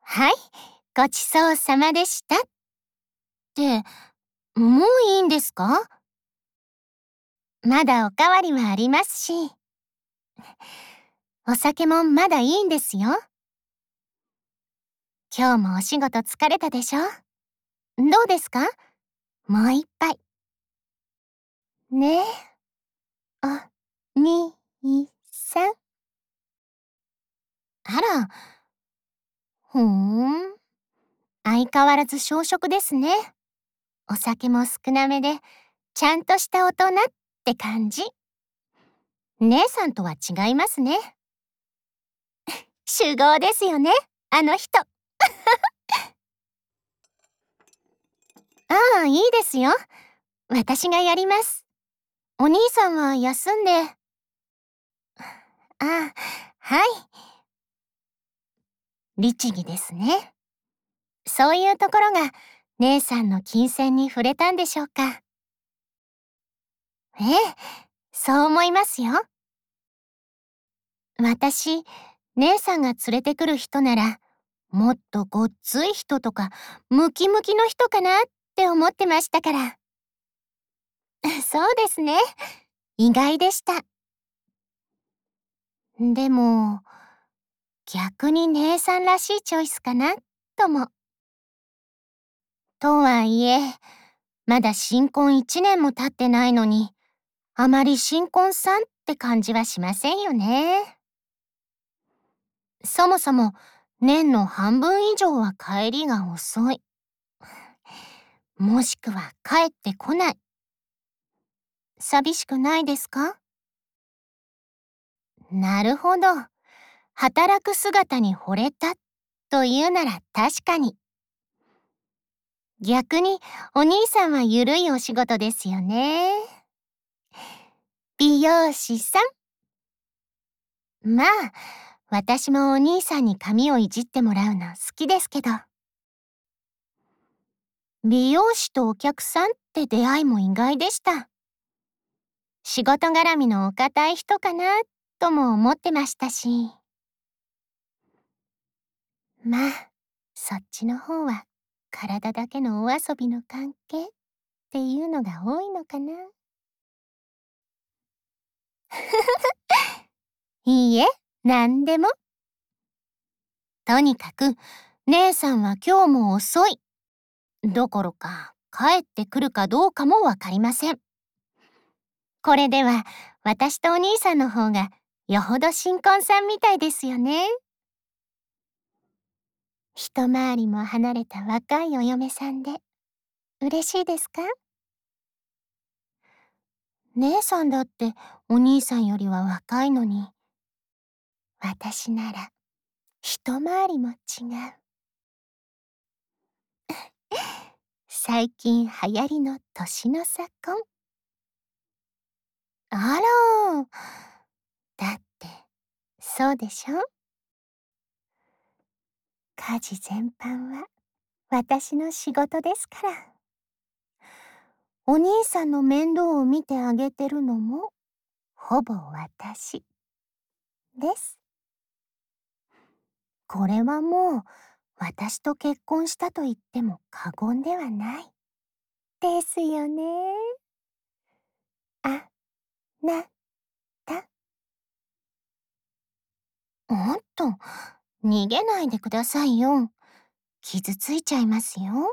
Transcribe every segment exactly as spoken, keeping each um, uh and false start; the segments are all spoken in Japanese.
はい、ごちそうさまでした。って、もういいんですか？まだおかわりはありますし。お酒もまだいいんですよ。今日もお仕事疲れたでしょ？どうですか？もう一杯。ねえ。お兄さん。あら。ふーん。相変わらず小食ですね。お酒も少なめで、ちゃんとした大人って感じ。姉さんとは違いますね。酒豪ですよね、あの人。ああ、いいですよ。私がやります。お兄さんは休んで。ああ、はい。律儀ですね。そういうところが姉さんの金銭に触れたんでしょうか。ええ、そう思いますよ。私、姉さんが連れてくる人なら、もっとごっつい人とか、ムキムキの人かなって思ってましたから。そうですね。意外でした。でも、逆に姉さんらしいチョイスかなとも。とはいえ、まだ新婚いちねんも経ってないのに、あまり新婚さんって感じはしませんよね。そもそも年の半分以上は帰りが遅い。もしくは帰ってこない。寂しくないですか？なるほど。働く姿に惚れたというなら確かに。逆にお兄さんはゆるいお仕事ですよね。美容師さん。まあ、私もお兄さんに髪をいじってもらうの好きですけど。美容師とお客さんって出会いも意外でした。仕事絡みのお堅い人かなとも思ってましたし。まあ、そっちの方は体だけのお遊びの関係っていうのが多いのかな。いいえ、なんでも。とにかく、姉さんは今日も遅い。どころか、帰ってくるかどうかもわかりません。これでは、私とお兄さんの方が、よほど新婚さんみたいですよね。一回りも離れた若いお嫁さんで、嬉しいですか？姉さんだってお兄さんよりは若いのに、私なら一回りも違う。最近流行りの年の差婚。あら、だってそうでしょ？家事全般は私の仕事ですから。お兄さんの面倒を見てあげてるのもほぼ私です。これはもう私と結婚したと言っても過言ではない。ですよね。あなた。おっと、逃げないでくださいよ。傷ついちゃいますよ。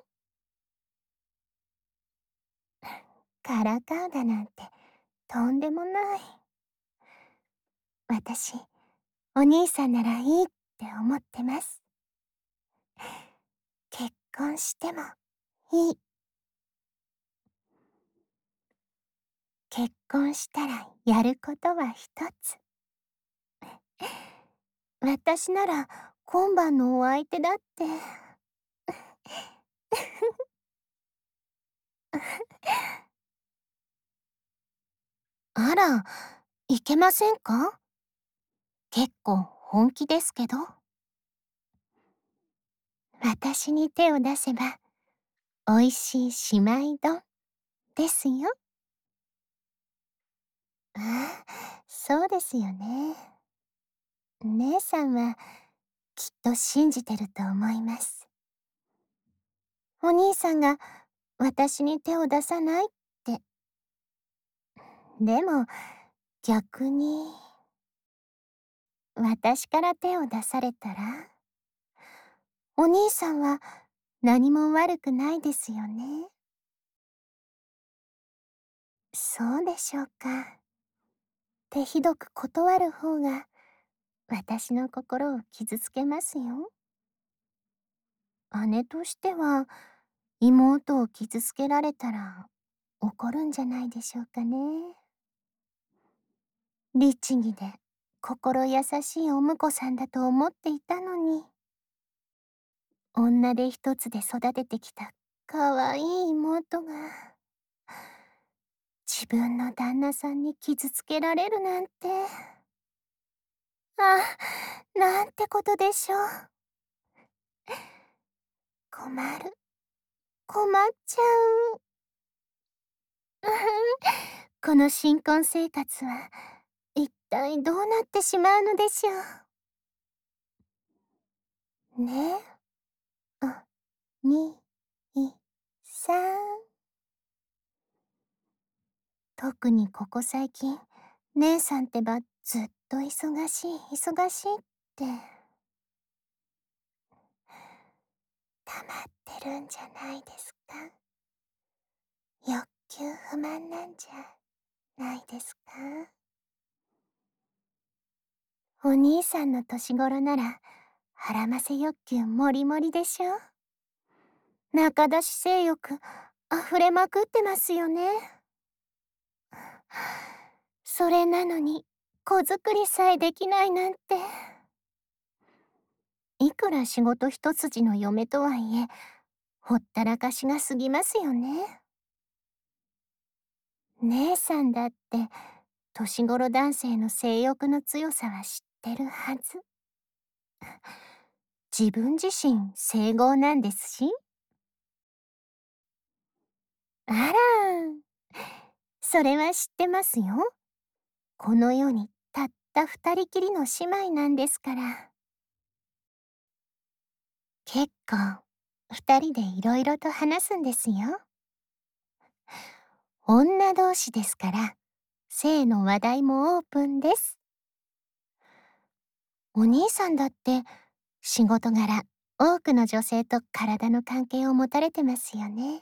からかうだなんてとんでもない。私、お兄さんならいいって思ってます。結婚してもいい。結婚したらやることは一つ。私なら今晩のお相手だって。あら、いけませんか？結構本気ですけど。私に手を出せば、おいしい姉妹丼ですよ。ああ、そうですよね。姉さんはきっと信じてると思います。お兄さんが私に手を出さないって。でも逆に私から手を出されたら、お兄さんは何も悪くないですよね。そうでしょうか。手ひどく断る方が私の心を傷つけますよ。姉としては妹を傷つけられたら怒るんじゃないでしょうかね。律儀で心優しいお婿さんだと思っていたのに、女手一つで育ててきたかわいい妹が自分の旦那さんに傷つけられるなんて。あ、なんてことでしょう。困る。困っちゃう。うふん、この新婚生活は一体どうなってしまうのでしょう。ね。お、に、い、さん。特にここ最近、姉さんってばずっと忙しい忙しいって。溜まってるんじゃないですか。欲求不満なんじゃないですか。お兄さんの年頃なら腹ませ欲求もりもりでしょ。仲出し性欲溢れまくってますよね。それなのに子作りさえできないなんて。いくら仕事一筋の嫁とはいえ、ほったらかしが過ぎますよね。姉さんだって年頃男性の性欲の強さは知ってるはず。自分自身整合なんですし。あら、それは知ってますよ。この世にたった二人きりの姉妹なんですから。結構二人でいろいろと話すんですよ。女同士ですから性の話題もオープンです。お兄さんだって仕事柄多くの女性と体の関係を持たれてますよね。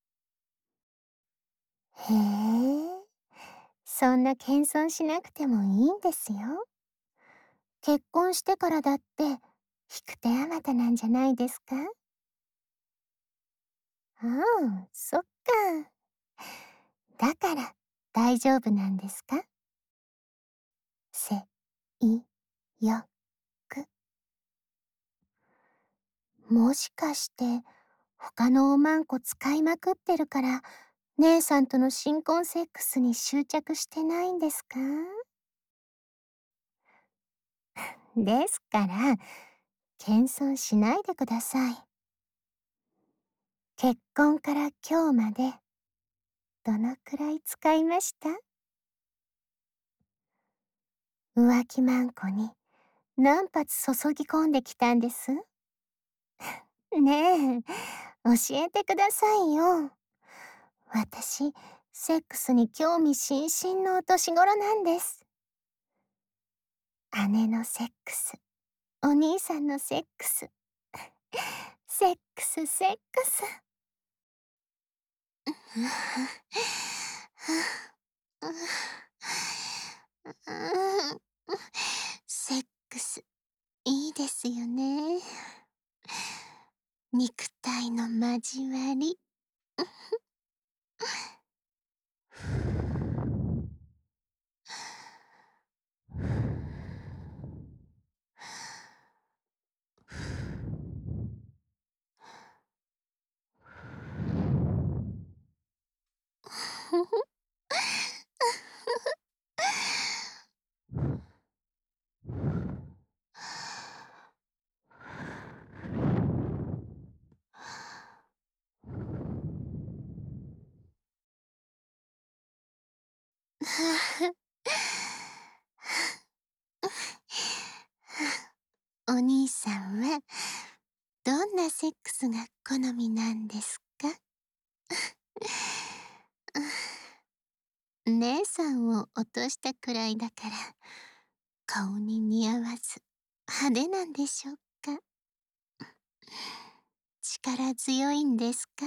へえ、そんな謙遜しなくてもいいんですよ。結婚してからだって引く手あまたなんじゃないですか。ああ、そっか。だから大丈夫なんですか。せ、い、よ、く。もしかして他のおまんこ使いまくってるから姉さんとの新婚セックスに執着してないんですか。ですから謙遜しないでください。結婚から今日までどのくらい使いました。浮気まんこに何発注ぎ込んできたんです。ねえ、教えてくださいよ。私、セックスに興味津々のお年頃なんです。姉のセックス、お兄さんのセックス、セックスセックス。セックスいいですよね。肉体の交わり。おお兄さんはどんなセックスが好みなんですか？姉さんを落としたくらいだから顔に似合わず派手なんでしょうか？力強いんですか？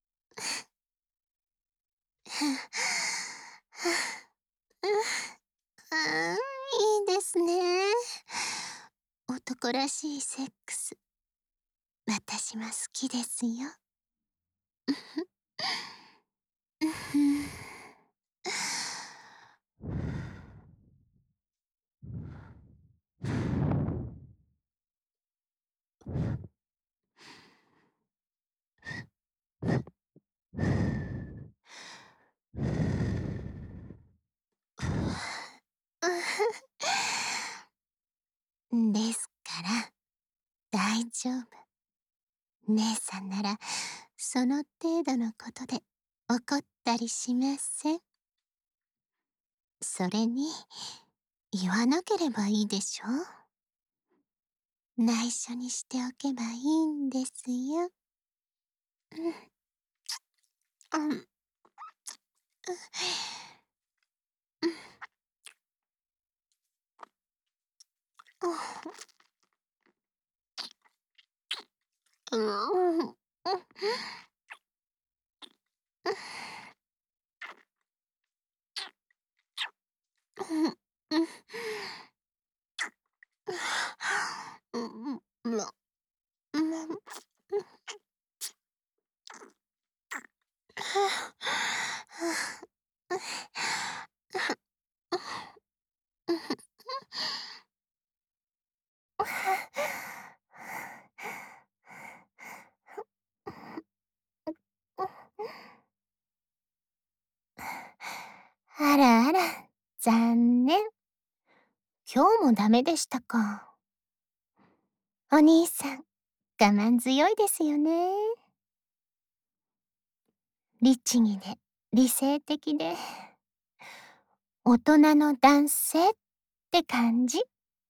あー、いいですね。男らしいセックス、私も好きですよ。ですから大丈夫。姉さんならその程度のことで怒ったりしません。それに言わなければいいでしょ。内緒にしておけばいいんですよ。うん、うん、うん、うん、うん、うん、うん、うん、あらあら、残念。今日もダメでしたか。お兄さん、我慢強いですよね。律儀で、理性的で、大人の男性って感じ。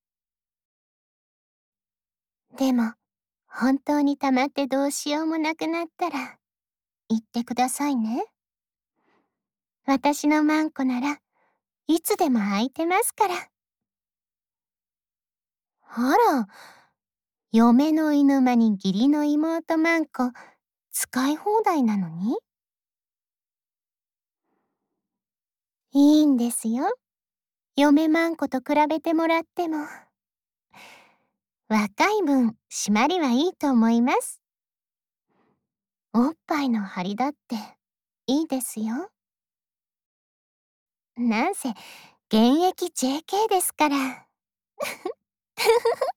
でも、本当に溜まってどうしようもなくなったら、言ってくださいね。私のマンコならいつでも空いてますから。あら、嫁の犬間に義理の妹マンコ使い放題なのに？いいんですよ。嫁マンコと比べてもらっても。若い分、締まりはいいと思います。おっぱいの張りだっていいですよ。なんせ現役 ジェーケー ですから。